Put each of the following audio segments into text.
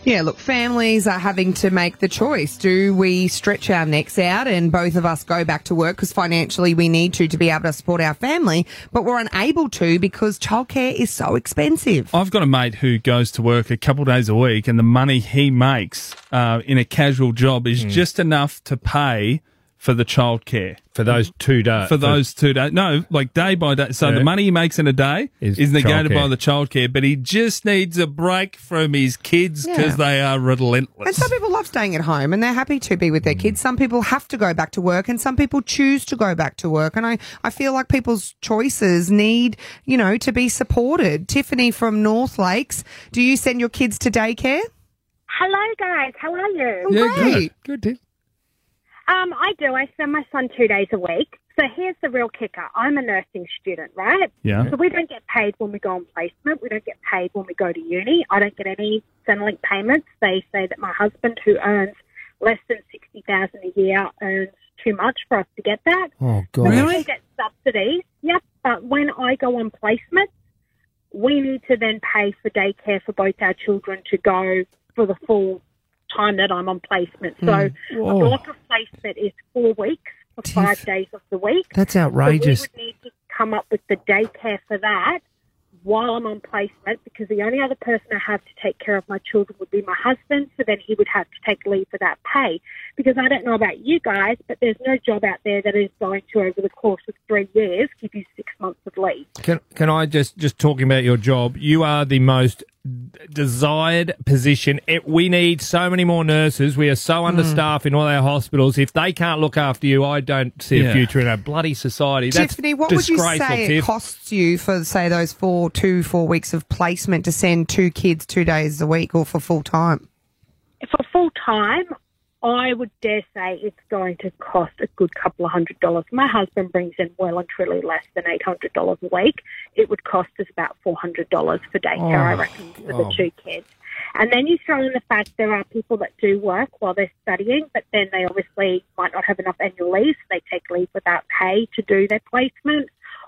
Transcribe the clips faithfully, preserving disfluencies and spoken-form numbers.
Yeah, look, families are having to make the choice. Do we stretch our necks out and both of us go back to work because financially we need to to be able to support our family, but we're unable to because childcare is so expensive? I've got a mate who goes to work a couple of days a week, and the money he makes uh, in a casual job is mm. just enough to pay for the childcare. For those two days? For those two days. No, like day by day. So yeah. the money he makes in a day is, is negated by the childcare, but he just needs a break from his kids because yeah. they are relentless. And some people love staying at home and they're happy to be with their mm. kids. Some people have to go back to work and some people choose to go back to work. And I, I feel like people's choices need, you know, to be supported. Tiffany from North Lakes, do you send your kids to daycare? Hello, guys. How are you? Oh, yeah, great. Good, good. Um, I do. I send my son two days a week. So here's the real kicker. I'm a nursing student, right? Yeah. So we don't get paid when we go on placement. We don't get paid when we go to uni. I don't get any Centrelink payments. They say that my husband, who earns less than sixty thousand dollars a year, earns too much for us to get that. Oh, God. So really? We get subsidies. Yep. But when I go on placement, we need to then pay for daycare for both our children to go for the full time that I'm on placement. So mm. a block of placement is four weeks for Tiff. five days of the week. That's outrageous. So we would need to come up with the daycare for that while I'm on placement, because the only other person I have to take care of my children would be my husband, so then he would have to take leave for that pay. Because I don't know about you guys, but there's no job out there that is going to, over the course of three years, give you six months of leave. Can, can I just, just talking about your job, you are the most desired position. It, we need so many more nurses. We are so understaffed mm. in all our hospitals. If they can't look after you, I don't see yeah. a future in our bloody society. That's Tiffany, what would you say Tiff. it costs you for, say, those four, two, four weeks of placement to send two kids two days a week or for full time? For full time, I would dare say it's going to cost a good couple of hundred dollars. My husband brings in well and truly less than eight hundred dollars a week. It would cost us about four hundred dollars for daycare, oh, I reckon, for oh. the two kids. And then you throw in the fact there are people that do work while they're studying, but then they obviously might not have enough annual leave, so they take leave without pay to do their placement.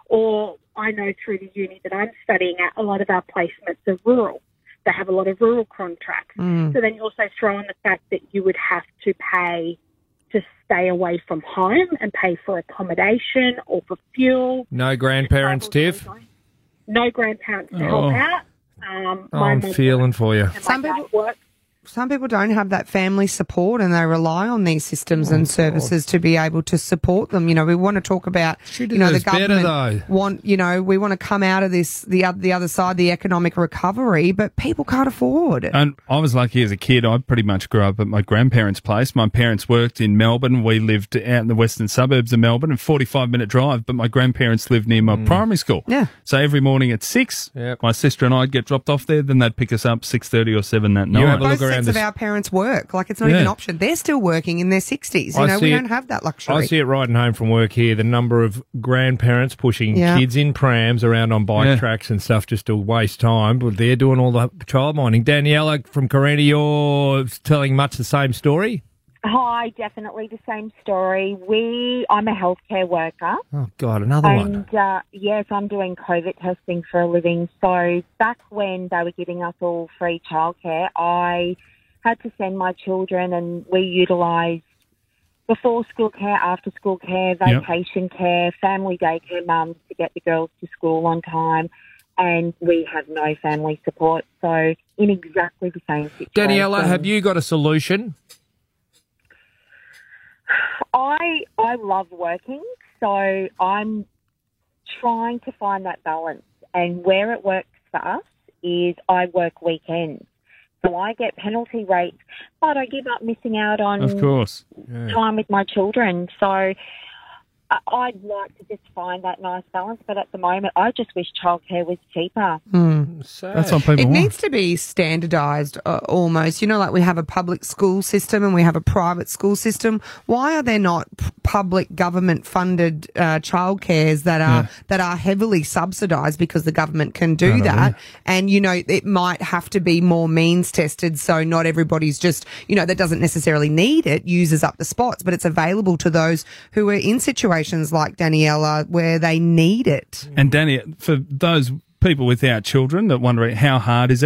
Or I know through the uni that I'm studying at, a lot of our placements are rural. They have a lot of rural contracts. Mm. So then you also throw in the fact that you would have to pay to stay away from home and pay for accommodation or for fuel. No grandparents, Tiff? No grandparents to oh. help out. Um, oh, I'm feeling for you. Some people work. Some people don't have that family support and they rely on these systems oh, and services God. to be able to support them. You know, we want to talk about, you know, the government better, want, you know, we want to come out of this, the, the other side, the economic recovery, but people can't afford. And I was lucky as a kid. I pretty much grew up at my grandparents' place. My parents worked in Melbourne. We lived out in the western suburbs of Melbourne, a forty-five minute drive, but my grandparents lived near my mm. primary school. Yeah. So every morning at six, yep. my sister and I'd get dropped off there. Then they'd pick us up six thirty or seven that night. You have a Both look around sets of our parents work. Like, it's not Yeah. even an option. They're still working in their sixties. You I know, we see it- don't have that luxury. I see it riding home from work here, the number of grandparents pushing Yeah. kids in prams around on bike Yeah. tracks and stuff just to waste time, but they're doing all the child minding. Daniela from Carina, you're telling much the same story? Hi, definitely the same story. We, I'm a healthcare worker. Oh, God, another one. And, uh, yes, I'm doing COVID testing for a living. So back when they were giving us all free childcare, I had to send my children, and we utilised before school care, after school care, vacation yep. care, family daycare mums to get the girls to school on time. And we have no family support. So in exactly the same situation. Daniela, have you got a solution? I I love working, so I'm trying to find that balance. And where it works for us is I work weekends. So I get penalty rates, but I give up missing out on Of course. Yeah. time with my children. So I- I'd like to just find that nice balance, but at the moment I just wish childcare was cheaper. Mm. That's what people It want. needs to be standardised uh, almost. You know, like we have a public school system and we have a private school system. Why are there not p- public government funded uh, childcares that are Yeah. that are heavily subsidised because the government can do Right, that? right. And, you know, it might have to be more means tested, so not everybody's just, you know, that doesn't necessarily need it, uses up the spots, but it's available to those who are in situations like Daniela where they need it. And Danny, for those people without children that wondering how hard is it,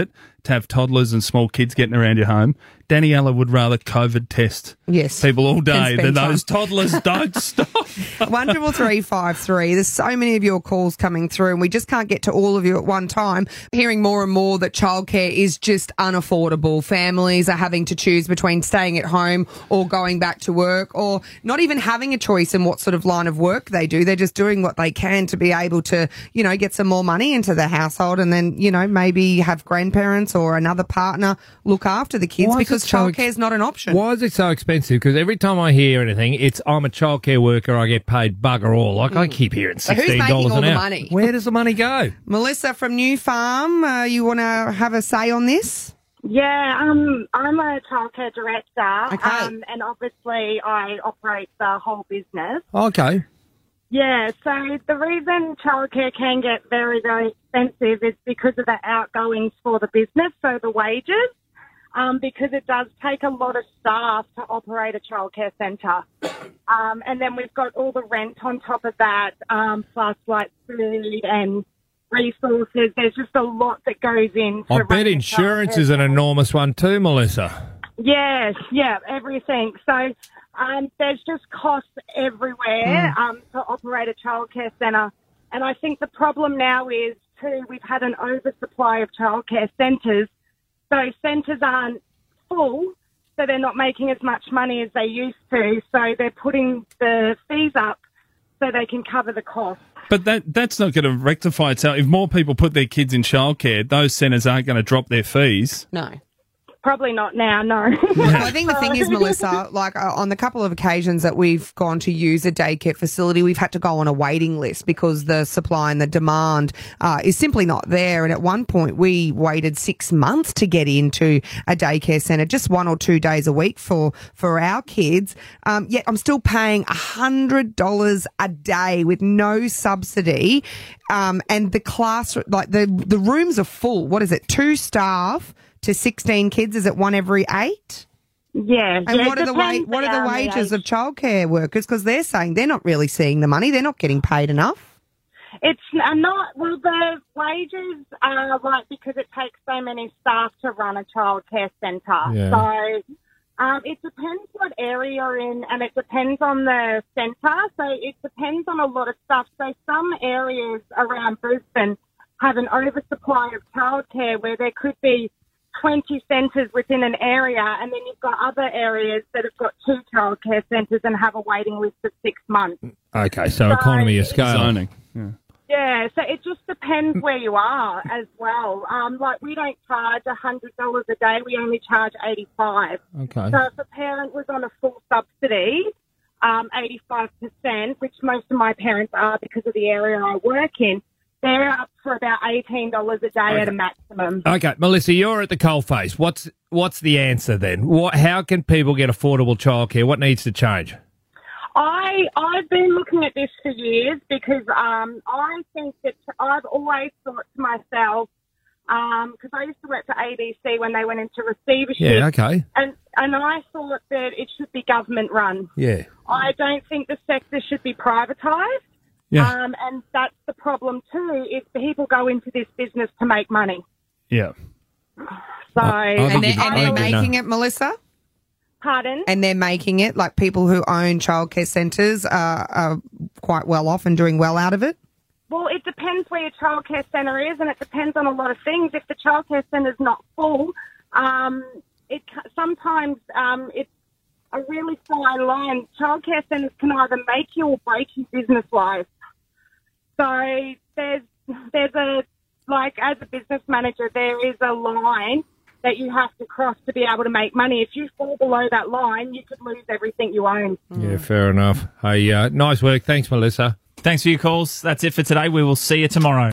to have toddlers and small kids getting around your home, Daniela would rather COVID test Yes. people all day spend than time. those toddlers don't stop. One triple three five three. There's so many of your calls coming through, and we just can't get to all of you at one time. Hearing more and more that childcare is just unaffordable. Families are having to choose between staying at home or going back to work, or not even having a choice in what sort of line of work they do. They're just doing what they can to be able to, you know, get some more money into the household, and then, you know, maybe have grandparents or another partner look after the kids Why is because it so ex- childcare is not an option. Why is it so expensive? Because every time I hear anything, it's I'm a childcare worker, I get paid bugger all. Like I keep hearing So who's sixteen making dollars all an the hour. money? Where does the money go? Melissa from New Farm, uh, you want to have a say on this? Yeah, um, I'm a childcare director, Okay. um, and obviously I operate the whole business. Okay. Yeah, so the reason childcare can get very, very expensive is because of the outgoings for the business, so the wages, um, because it does take a lot of staff to operate a childcare centre. Um, and then we've got all the rent on top of that, um, plus like food and resources. There's just a lot that goes in. I bet insurance is an enormous one too, Melissa. Yes, yeah, everything. So um, there's just costs everywhere um, to operate a childcare centre. And I think the problem now is, too, we've had an oversupply of childcare centres. So centres aren't full, so they're not making as much money as they used to. So they're putting the fees up so they can cover the cost. But that that's not going to rectify itself. If more people put their kids in childcare, those centres aren't going to drop their fees. No. Probably not now, no. Well, I think the thing is, Melissa, like uh, on the couple of occasions that we've gone to use a daycare facility, we've had to go on a waiting list because the supply and the demand uh, is simply not there. And at one point, we waited six months to get into a daycare centre, just one or two days a week for, for our kids. Um, yet I'm still paying one hundred dollars a day with no subsidy. Um, and the class, like the, the rooms are full. What is it? Two staff to sixteen kids, is it one every eight? Yeah. And yeah, what are the wa- depends what are the on wages age. of childcare workers? Because they're saying they're not really seeing the money. They're not getting paid enough. It's n- not, well, the wages are like because it takes so many staff to run a childcare centre. Yeah. So um, it depends what area you're in, and it depends on the centre. So it depends on a lot of stuff. So some areas around Brisbane have an oversupply of childcare where there could be twenty centres within an area, and then you've got other areas that have got two childcare centres and have a waiting list of six months. Okay, so economy of scale. Zoning. Yeah. Yeah, so it just depends where you are as well. Um, like we don't charge one hundred dollars a day, we only charge eighty-five dollars. Okay. So if a parent was on a full subsidy, um, eighty-five percent, which most of my parents are because of the area I work in, they're up for about eighteen dollars a day Okay. at a maximum. Okay, Melissa, you're at the coalface. What's what's the answer then? What? How can people get affordable childcare? What needs to change? I, I've been looking at this for years because um, I think that I've always thought to myself, because I used to work for A B C when they went into receivership, Yeah, okay. and, and I thought that it should be government run. Yeah. I don't think the sector should be privatised. Yeah. Um, and that's the problem too, is people go into this business to make money. Yeah. So, I And think they're, you- and I they're think you know. making it, Melissa? pardon? And they're making it, like people who own childcare centres are, are quite well off and doing well out of it? Well, it depends where your childcare centre is, and it depends on a lot of things. If the childcare centre's not full, um, it ca- sometimes um, it's a really fine line. Childcare centres can either make you or break you business-wise. So there's there's a like as a business manager, there is a line that you have to cross to be able to make money. If you fall below that line, you could lose everything you own. Yeah, fair enough. Hey, uh, nice work. Thanks, Melissa. Thanks for your calls. That's it for today. We will see you tomorrow.